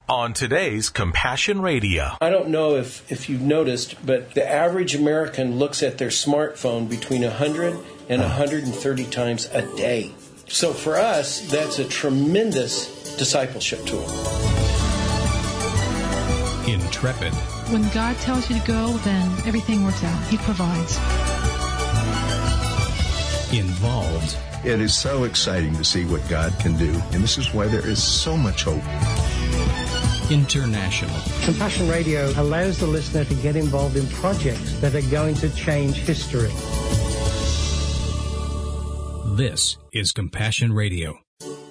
on today's Compassion Radio. I don't know if you've noticed, but the average American looks at their smartphone between 100 and 130 times a day. So for us, that's a tremendous discipleship tool. Intrepid. When God tells you to go, then everything works out. He provides. Involved. It is so exciting to see what God can do, and this is why there is so much hope. International. Compassion Radio allows the listener to get involved in projects that are going to change history. This is Compassion Radio.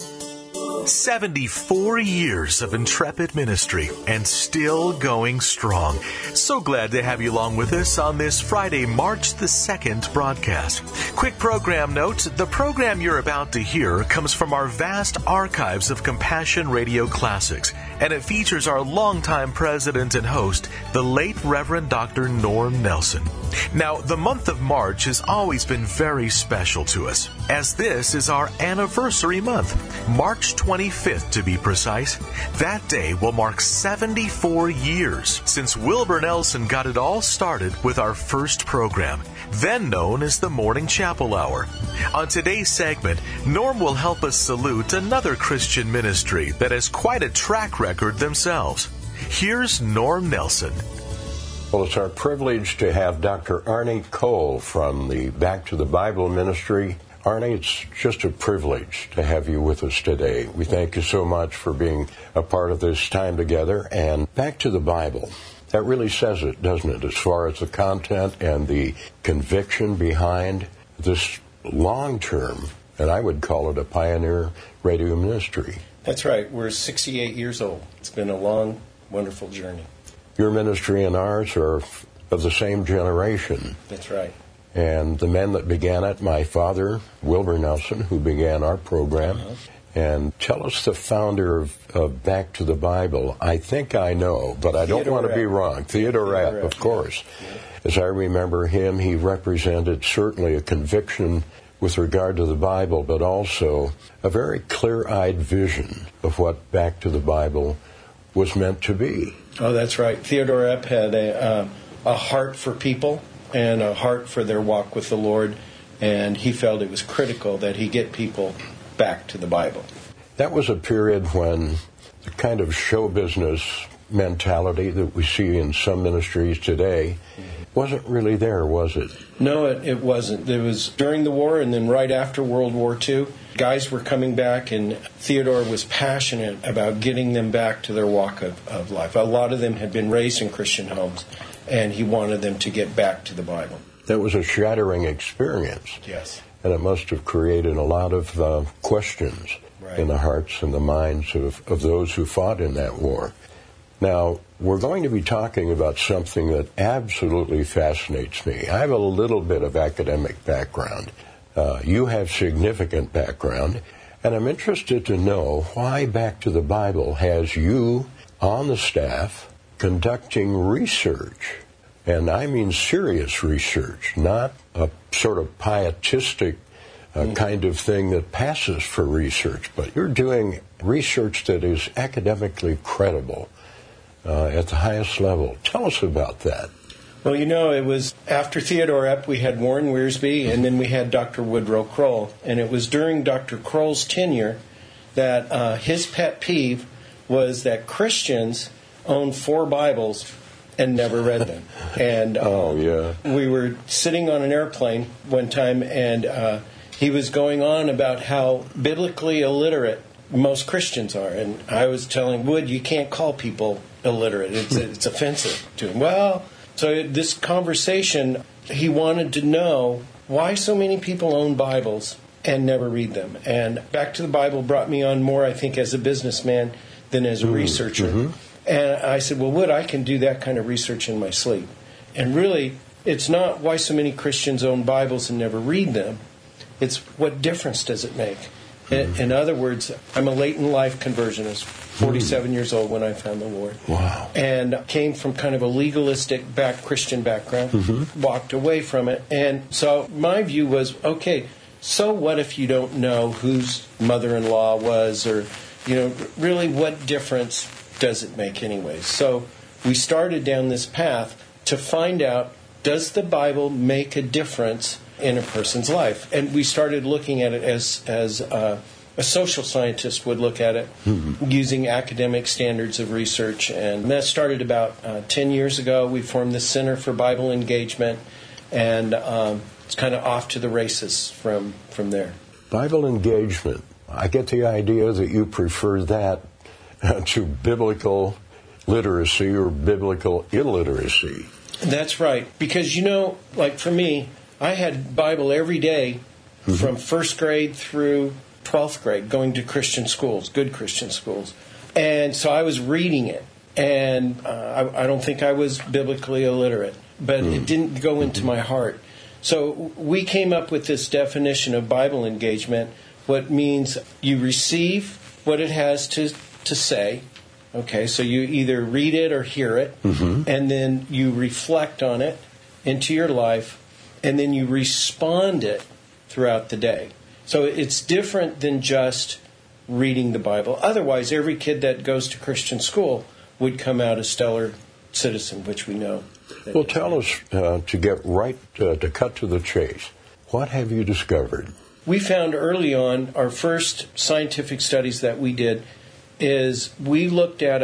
74 years of Intrepid ministry and still going strong. So glad to have you along with us on this Friday, March the 2nd broadcast. Quick program note, the program you're about to hear comes from our vast archives of Compassion Radio classics, and it features our longtime president and host, the late Reverend Dr. Norm Nelson. Now, the month of March has always been very special to us, as this is our anniversary month, March 25th to be precise. That day will mark 74 years since Wilbur Nelson got it all started with our first program, then known as the Morning Chapel Hour. On today's segment, Norm will help us salute another Christian ministry that has quite a track record themselves. Here's Norm Nelson. Well, it's our privilege to have Dr. Arnie Cole from the Back to the Bible ministry. Arnie, it's just a privilege to have you with us today. We thank you so much for being a part of this time together. And Back to the Bible, that really says it, doesn't it, as far as the content and the conviction behind this long-term, and I would call it a pioneer radio ministry. That's right. We're 68 years old. It's been a long, wonderful journey. Your ministry and ours are of the same generation. That's right. And the men that began it, my father, Wilbur Nelson, who began our program. And tell us the founder of Back to the Bible. I think I know, but I don't want to be wrong. Theodore Epp, of course. Yeah. As I remember him, he represented certainly a conviction with regard to the Bible, but also a very clear-eyed vision of what Back to the Bible was meant to be. Oh, that's right. Theodore Epp had a heart for people and a heart for their walk with the Lord, and he felt it was critical that he get people back to the Bible. That was a period when the kind of show business mentality that we see in some ministries today wasn't really there, was it? No, it wasn't. It was during the war and then right after World War II. Guys were coming back, and Theodore was passionate about getting them back to their walk of life. A lot of them had been raised in Christian homes, and he wanted them to get back to the Bible. That was a shattering experience. Yes. And it must have created a lot of questions in the hearts and the minds of those who fought in that war. Now, we're going to be talking about something that absolutely fascinates me. I have a little bit of academic background. You have significant background, and I'm interested to know why Back to the Bible has you on the staff conducting research. And I mean serious research, not a sort of pietistic kind of thing that passes for research, but you're doing research that is academically credible at the highest level. Tell us about that. Well, it was after Theodore Epp, we had Warren Wiersbe, and then we had Dr. Woodrow Kroll. And it was during Dr. Kroll's tenure that his pet peeve was that Christians owned 4 Bibles and never read them. And we were sitting on an airplane one time, and he was going on about how biblically illiterate most Christians are. And I was telling Wood, you can't call people illiterate. It's offensive to him. Well, so this conversation, he wanted to know why so many people own Bibles and never read them. And Back to the Bible brought me on more, I think, as a businessman than as a researcher. Mm-hmm. And I said, well, Wood, I can do that kind of research in my sleep. And really, it's not why so many Christians own Bibles and never read them. It's what difference does it make? Mm-hmm. In other words, I'm a late-in-life conversionist, 47 years old when I found the Lord. Wow. And came from kind of a legalistic Christian background, walked away from it. And so my view was, okay, so what if you don't know whose mother-in-law was, or, really what difference does it make anyways? So we started down this path to find out, does the Bible make a difference in a person's life? And we started looking at it as a social scientist would look at it, using academic standards of research. And that started about 10 years ago. We formed the Center for Bible Engagement, and it's kind of off to the races from there. Bible engagement. I get the idea that you prefer that to biblical literacy or biblical illiteracy. That's right. Because, like for me, I had Bible every day from first grade through 12th grade, going to Christian schools, good Christian schools. And so I was reading it. And I don't think I was biblically illiterate, but it didn't go into my heart. So we came up with this definition of Bible engagement, what means you receive what it has to say. Okay, so you either read it or hear it, and then you reflect on it into your life, and then you respond it throughout the day. So it's different than just reading the Bible. Otherwise, every kid that goes to Christian school would come out a stellar citizen, which we know. Well, tell us, to get right, to cut to the chase, what have you discovered? We found early on, our first scientific studies that we did, is we looked at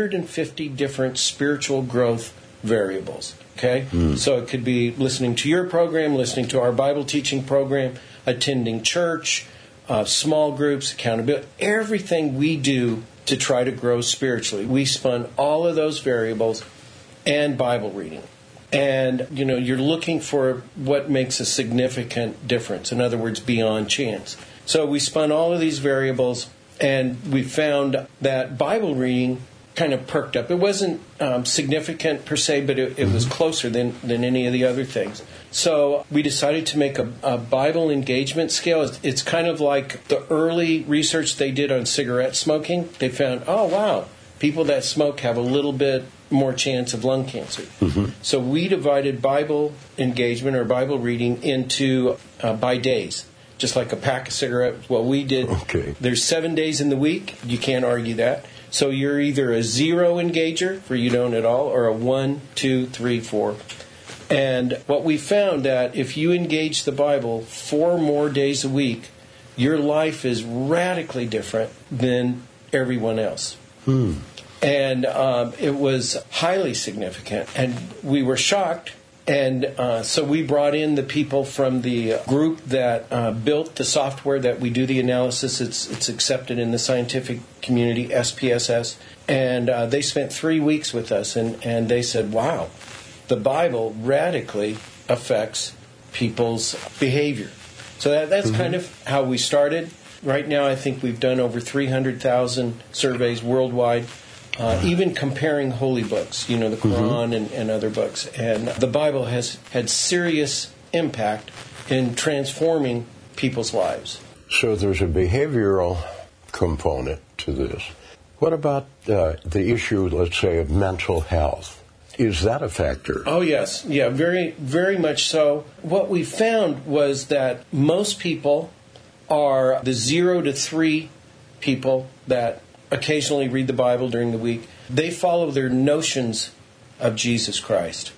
150 different spiritual growth variables. Okay? So it could be listening to your program, listening to our Bible teaching program, attending church, small groups, accountability, everything we do to try to grow spiritually. We spun all of those variables and Bible reading. And, you're looking for what makes a significant difference. In other words, beyond chance. So we spun all of these variables, and we found that Bible reading kind of perked up. It wasn't significant per se, but it was closer than any of the other things. So we decided to make a Bible engagement scale. It's kind of like the early research they did on cigarette smoking. They found, oh, wow, people that smoke have a little bit more chance of lung cancer. So we divided Bible engagement or Bible reading into by days, just like a pack of cigarettes. Well, we did, there's 7 days in the week. You can't argue that. So you're either a 0 engager, for you don't at all, or a 1, 2, 3, 4. And what we found that if you engage the Bible 4 more days a week, your life is radically different than everyone else. And it was highly significant. And we were shocked. And so we brought in the people from the group that built the software that we do the analysis. It's accepted in the scientific community, SPSS. And they spent 3 weeks with us. And they said, wow, the Bible radically affects people's behavior. So that's kind of how we started. Right now, I think we've done over 300,000 surveys worldwide. Even comparing holy books, the Quran and other books. And the Bible has had serious impact in transforming people's lives. So there's a behavioral component to this. What about the issue, let's say, of mental health? Is that a factor? Oh, yes. Yeah, very, very much so. What we found was that most people are the 0 to 3 people that occasionally read the Bible during the week. They follow their notions of Jesus Christ.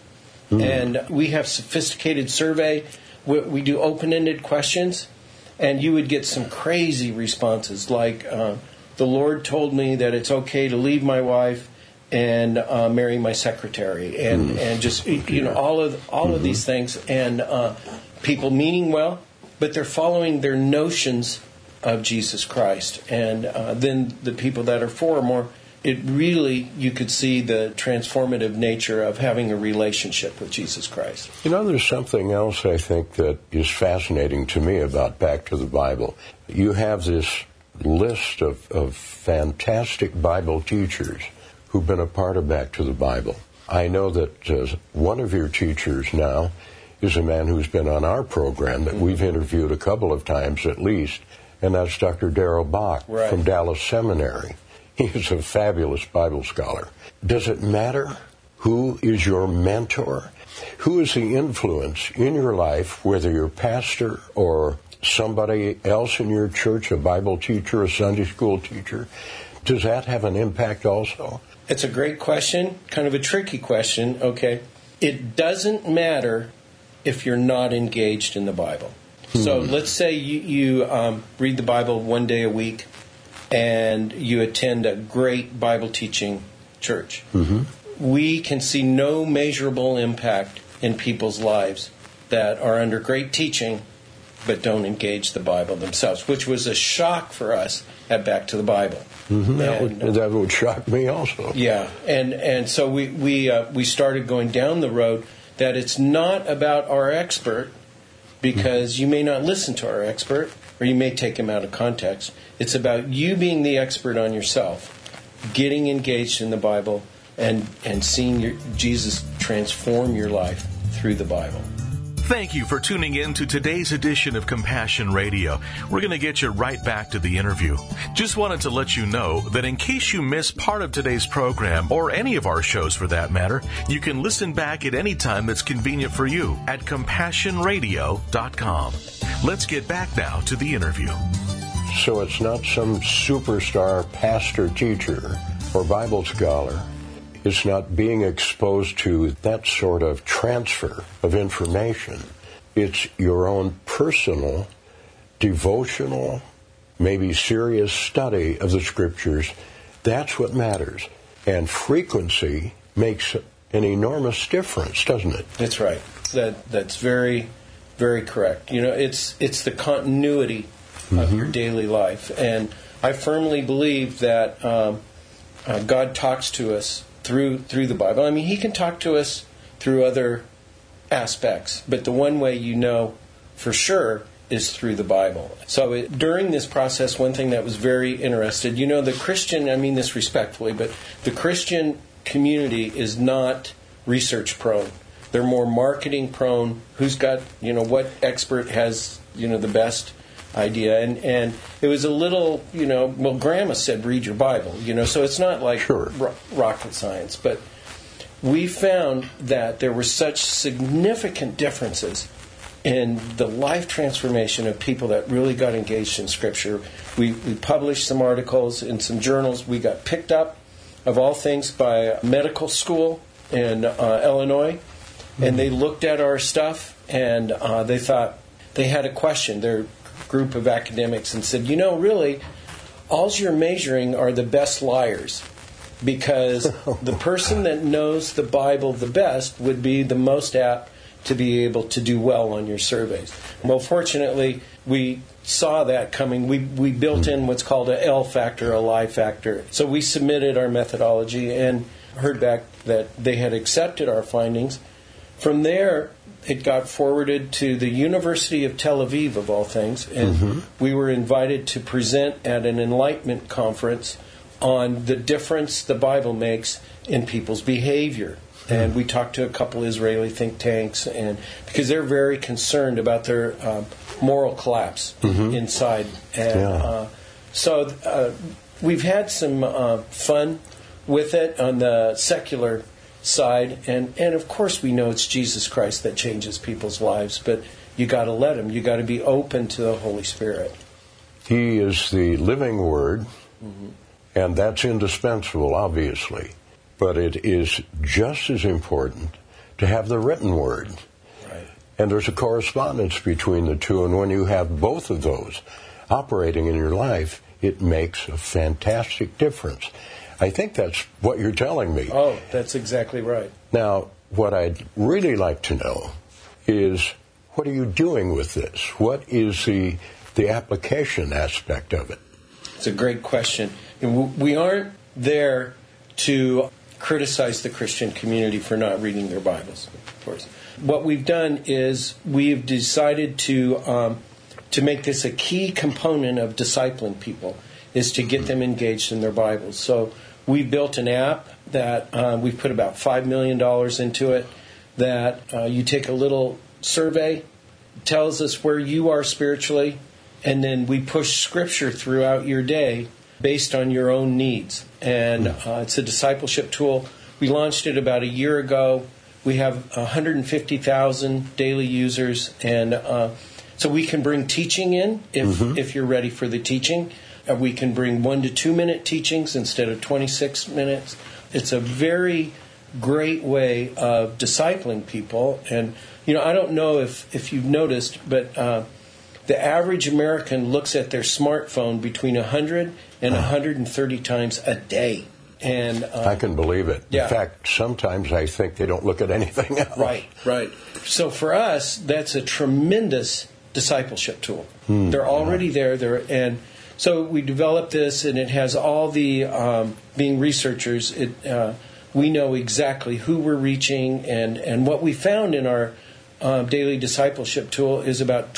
And we have sophisticated survey. We do open-ended questions, and you would get some crazy responses like, the Lord told me that it's okay to leave my wife and marry my secretary, and just all of these things, and people meaning well, but they're following their notions of Jesus Christ. And then the people that are 4 or more, it really, you could see the transformative nature of having a relationship with Jesus Christ. There's something else I think that is fascinating to me about Back to the Bible. You have this list of fantastic Bible teachers who've been a part of Back to the Bible. I know that one of your teachers now is a man who's been on our program that we've interviewed a couple of times at least, and that's Dr. Darrell Bock from Dallas Seminary. He is a fabulous Bible scholar. Does it matter who is your mentor? Who is the influence in your life, whether you're pastor or somebody else in your church, a Bible teacher, a Sunday school teacher? Does that have an impact also? It's a great question, kind of a tricky question, okay? It doesn't matter if you're not engaged in the Bible. So let's say you read the Bible one day a week and you attend a great Bible teaching church. We can see no measurable impact in people's lives that are under great teaching but don't engage the Bible themselves, which was a shock for us at Back to the Bible. That would shock me also. Yeah, and so we started going down the road that it's not about our expert, because you may not listen to our expert, or you may take him out of context. It's about you being the expert on yourself, getting engaged in the Bible, and seeing Jesus transform your life through the Bible. Thank you for tuning in to today's edition of Compassion Radio. We're going to get you right back to the interview. Just wanted to let you know that in case you missed part of today's program, or any of our shows for that matter, you can listen back at any time that's convenient for you at CompassionRadio.com. Let's get back now to the interview. So it's not some superstar pastor, teacher, or Bible scholar. It's not being exposed to that sort of transfer of information. It's your own personal, devotional, maybe serious study of the Scriptures. That's what matters. And frequency makes an enormous difference, doesn't it? That's right. That's very, very correct. You know, it's the continuity of your daily life. And I firmly believe that God talks to us through the Bible. I mean, He can talk to us through other aspects, but the one way you know for sure is through the Bible. So during this process, one thing that was very interesting, you know, the Christian, I mean this respectfully, but the Christian community is not research prone. They're more marketing prone. Who's got, you know, what expert has, you know, the best idea, and it was a little, you know, well, Grandma said read your Bible, you know, so it's not like rocket science, but we found that there were such significant differences in the life transformation of people that really got engaged in Scripture. We published some articles in some journals. We got picked up, of all things, by a medical school in Illinois, and they looked at our stuff, and they thought they had a question. Their group of academics, and said, you know, really, all you're measuring are the best liars, because the person that knows the Bible the best would be the most apt to be able to do well on your surveys. Well, fortunately, we saw that coming. We built in what's called a L factor, a lie factor. So we submitted our methodology and heard back that they had accepted our findings. From there, it got forwarded to the University of Tel Aviv, of all things, and we were invited to present at an Enlightenment conference on the difference the Bible makes in people's behavior. And we talked to a couple Israeli think tanks, and because they're very concerned about their moral collapse inside. And so we've had some fun with it on the secular side, and of course we know it's Jesus Christ that changes people's lives, but you got to let Him. You got to be open to the Holy Spirit. He is the living Word, and that's indispensable, obviously. But it is just as important to have the written Word. Right. And there's a correspondence between the two, and when you have both of those operating in your life, it makes a fantastic difference. I think that's what you're telling me. Oh, that's exactly right. Now, what I'd really like to know is, what are you doing with this? What is the application aspect of it? It's a great question. We aren't there to criticize the Christian community for not reading their Bibles, of course. What we've done is we've decided to make this a key component of discipling people, is to get them engaged in their Bibles. So we built an app that we've put about $5 million into it, that you take a little survey, tells us where you are spiritually, and then we push Scripture throughout your day based on your own needs. And it's a discipleship tool. We launched it about a year ago. We have 150,000 daily users, and so we can bring teaching in if you're ready for the teaching. We can bring 1 to 2 minute teachings instead of 26 minutes. it's a very great way of discipling people. And, I don't know if you've noticed, but the average American looks at their smartphone between 100 and 130 times a day. And I can believe it. Yeah. In fact, sometimes I think they don't look at anything else. Right. So for us, that's a tremendous discipleship tool. They're already there. And so we developed this, and it has all the, being researchers, we know exactly who we're reaching. And what we found in our daily discipleship tool is about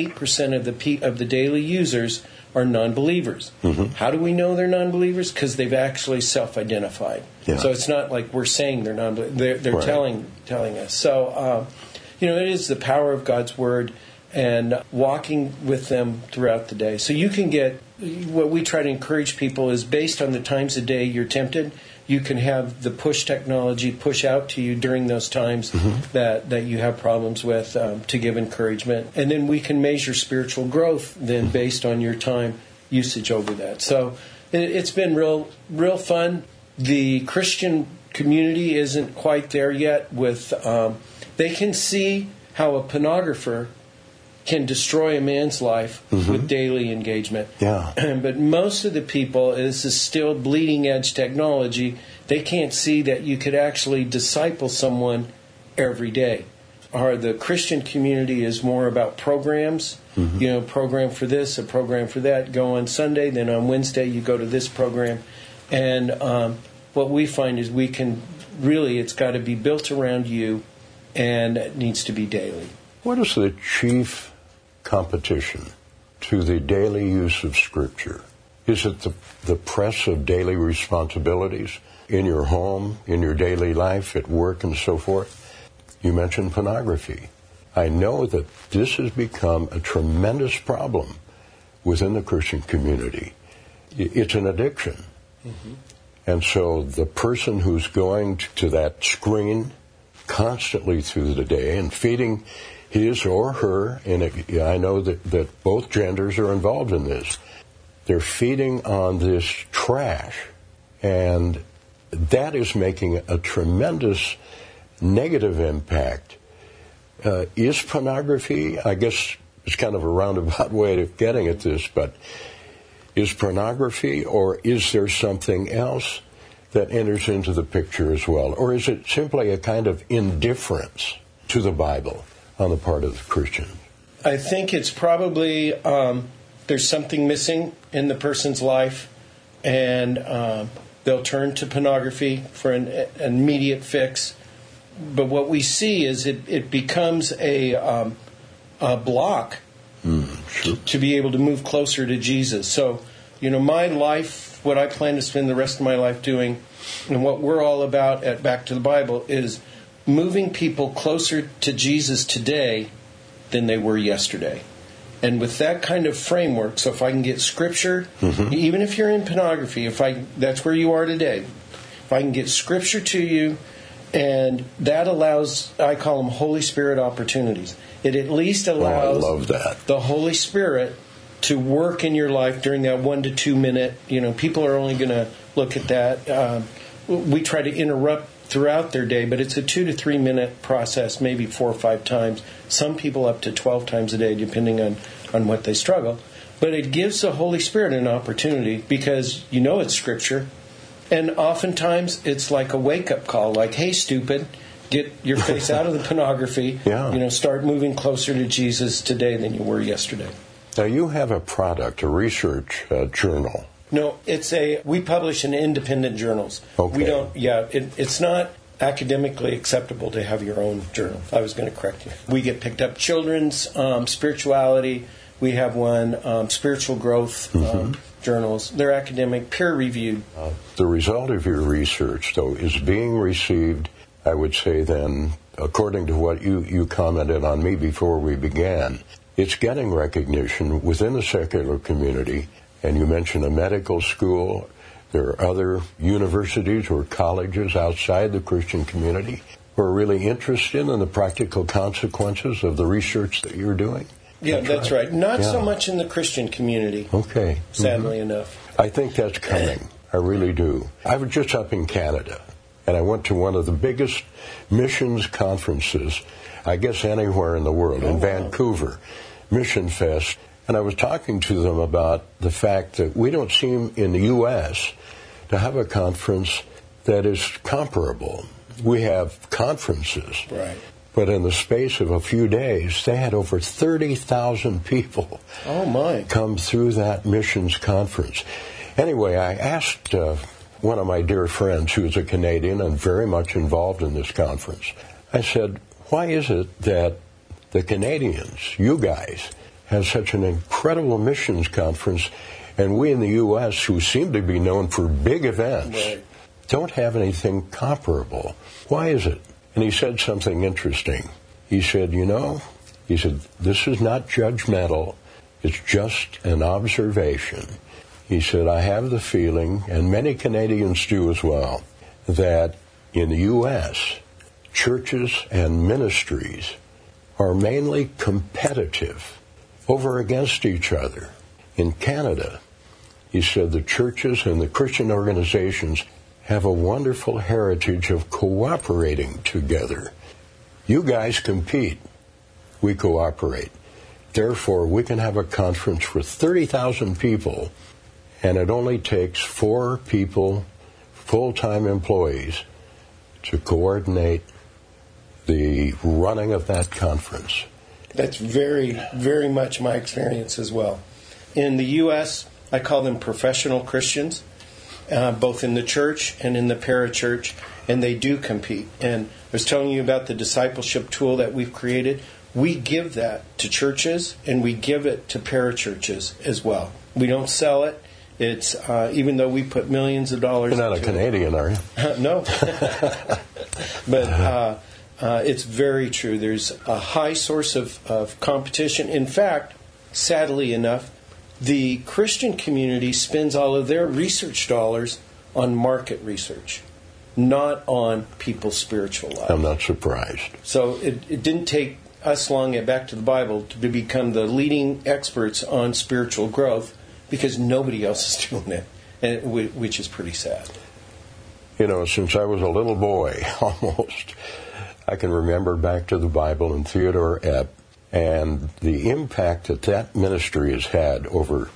28% of the daily users are non-believers. How do we know they're non-believers? Because they've actually self-identified. Yeah. So it's not like we're saying they're non-believers. They're right. telling us. So, it is the power of God's Word and walking with them throughout the day. So you can get, what we try to encourage people is based on the times of day you're tempted, you can have the push technology push out to you during those times that you have problems with to give encouragement. And then we can measure spiritual growth then based on your time usage over that. So it's been real fun. The Christian community isn't quite there yet with, they can see how a pornographer can destroy a man's life with daily engagement. Yeah. But most of the people, this is still bleeding edge technology, they can't see that you could actually disciple someone every day. Or the Christian community is more about programs, program for this, a program for that, go on Sunday, then on Wednesday you go to this program. And what we find is we can really, it's got to be built around you, and it needs to be daily. What is the chief competition to the daily use of Scripture? Is it the press of daily responsibilities in your home, in your daily life, at work, and so forth? You mentioned pornography. I know that this has become a tremendous problem within the Christian community. It's an addiction. And so the person who's going to that screen constantly through the day and feeding his or her, and I know that both genders are involved in this, they're feeding on this trash, and that is making a tremendous negative impact. Is pornography, I guess it's kind of a roundabout way of getting at this, but is pornography, or is there something else that enters into the picture as well? Or is it simply a kind of indifference to the Bible on the part of the Christian? I think it's probably there's something missing in the person's life, and they'll turn to pornography for an immediate fix. But what we see is it becomes a block to be able to move closer to Jesus. So, my life, what I plan to spend the rest of my life doing, and what we're all about at Back to the Bible, is moving people closer to Jesus today than they were yesterday. And with that kind of framework, so if I can get Scripture, even if you're in pornography, that's where you are today, if I can get Scripture to you, and that allows, I call them Holy Spirit opportunities. It at least allows I love that. The Holy Spirit to work in your life during that 1 to 2 minute. People are only going to look at that. We try to interrupt throughout their day, but it's a 2 to 3 minute process, maybe 4 or 5 times. Some people up to 12 times a day, depending on what they struggle. But it gives the Holy Spirit an opportunity because it's Scripture. And oftentimes it's like a wake-up call, like, hey, stupid, get your face out of the pornography. Start moving closer to Jesus today than you were yesterday. Now, you have a product, a research journal. No, we publish in independent journals. Okay. We don't, it's not academically acceptable to have your own journal. I was going to correct you. We get picked up children's spirituality. We have one, spiritual growth journals. They're academic, peer-reviewed. The result of your research, though, is being received, I would say then, according to what you commented on me before we began, it's getting recognition within the secular community. And you mentioned a medical school. There are other universities or colleges outside the Christian community who are really interested in the practical consequences of the research that you're doing. Yeah, that's right. Not so much in the Christian community. Okay. Sadly enough. I think that's coming. I really do. I was just up in Canada, and I went to one of the biggest missions conferences, I guess anywhere in the world, in Vancouver, Mission Fest. And I was talking to them about the fact that we don't seem in the U.S. to have a conference that is comparable. We have conferences. Right. But in the space of a few days, they had over 30,000 people come through that missions conference. Anyway, I asked one of my dear friends, who is a Canadian and very much involved in this conference, I said, why is it that the Canadians, you guys, have such an incredible missions conference, and we in the U.S., who seem to be known for big events, don't have anything comparable? Why is it? And he said something interesting. He said, this is not judgmental. It's just an observation. He said, I have the feeling, and many Canadians do as well, that in the U.S., churches and ministries are mainly competitive over against each other. In Canada, he said, the churches and the Christian organizations have a wonderful heritage of cooperating together. You guys compete. We cooperate. Therefore, we can have a conference with 30,000 people, and it only takes 4 people, full-time employees, to coordinate the running of that conference. That's very, very much my experience as well. In the U.S., I call them professional Christians, both in the church and in the parachurch, and they do compete. And I was telling you about the discipleship tool that we've created. We give that to churches, and we give it to parachurches as well. We don't sell it. It's even though we put millions of dollars into it. You're not a Canadian, are you? No. But it's very true. There's a high source of competition. In fact, sadly enough, the Christian community spends all of their research dollars on market research, not on people's spiritual lives. I'm not surprised. So it didn't take us long at Back to the Bible to become the leading experts on spiritual growth, because nobody else is doing it, and which is pretty sad. Since I was a little boy, almost, I can remember Back to the Bible and Theodore Epp, and the impact that ministry has had over,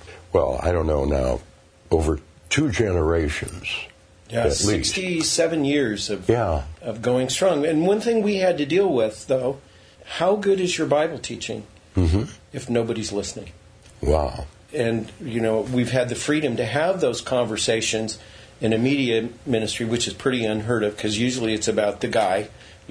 over 2 generations. Yeah, 67 years of going strong. And one thing we had to deal with, though, how good is your Bible teaching if nobody's listening? Wow. And, we've had the freedom to have those conversations in a media ministry, which is pretty unheard of, because usually it's about the guy,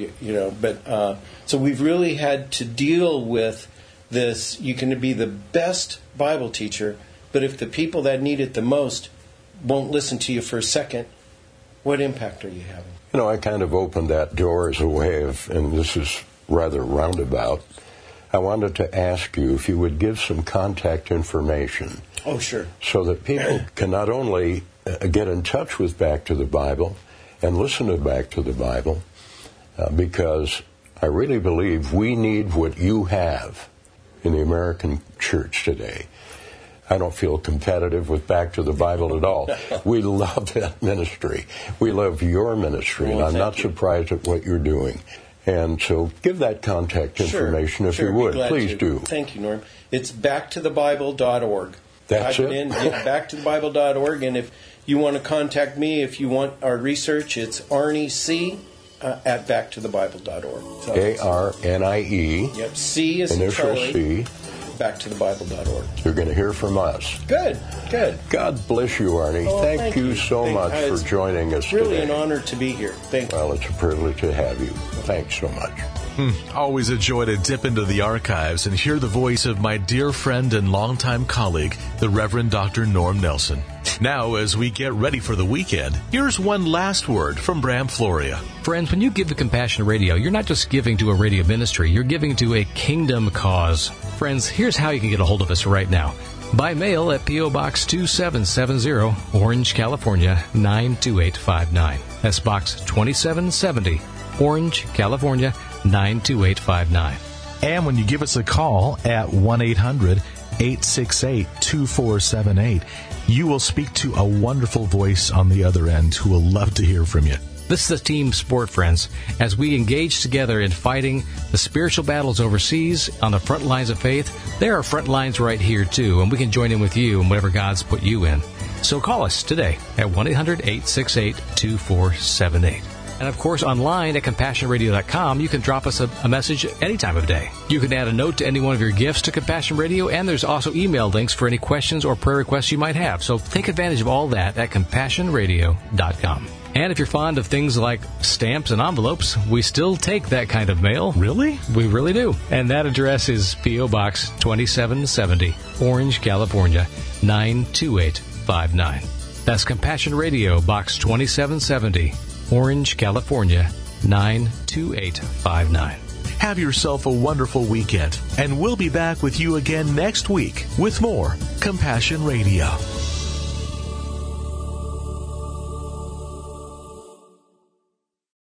But so we've really had to deal with this. You can be the best Bible teacher, but if the people that need it the most won't listen to you for a second, what impact are you having? I kind of opened that door as a way of, and this is rather roundabout, I wanted to ask you if you would give some contact information. Oh, sure. So that people can not only get in touch with Back to the Bible and listen to Back to the Bible, because I really believe we need what you have in the American church today. I don't feel competitive with Back to the Bible at all. We love that ministry. We love your ministry, and I'm not surprised at what you're doing. And so give that contact information if you would. Please do. Thank you, Norm. It's backtothebible.org. That's it? Backtothebible.org. And if you want to contact me, if you want our research, it's Arnie C. At backtothebible.org. So ARNIE. Yep, C is initial Charlie. C. Backtothebible.org. You're going to hear from us. Good. God bless you, Arnie. Thank you so much for joining us today. It's really an honor to be here. Thank you. Well, it's a privilege to have you. Thanks so much. Always a joy to dip into the archives and hear the voice of my dear friend and longtime colleague, the Reverend Dr. Norm Nelson. Now, as we get ready for the weekend, here's one last word from Bram Floria. Friends, when you give to Compassion Radio, you're not just giving to a radio ministry, you're giving to a kingdom cause. Friends, here's how you can get a hold of us right now. By mail at P.O. Box 2770, Orange, California, 92859. That's Box 2770, Orange, California, 92859. And when you give us a call at 1-800-868-2478, you will speak to a wonderful voice on the other end who will love to hear from you. This is a team sport, friends, as we engage together in fighting the spiritual battles overseas on the front lines of faith. There are front lines right here, too, and we can join in with you in whatever God's put you in. So call us today at 1-800-868-2478. And, of course, online at CompassionRadio.com, you can drop us a message any time of day. You can add a note to any one of your gifts to Compassion Radio, and there's also email links for any questions or prayer requests you might have. So take advantage of all that at CompassionRadio.com. And if you're fond of things like stamps and envelopes, we still take that kind of mail. Really? We really do. And that address is P.O. Box 2770, Orange, California, 92859. That's Compassion Radio, Box 2770, Orange, California, 92859. Have yourself a wonderful weekend, and we'll be back with you again next week with more Compassion Radio.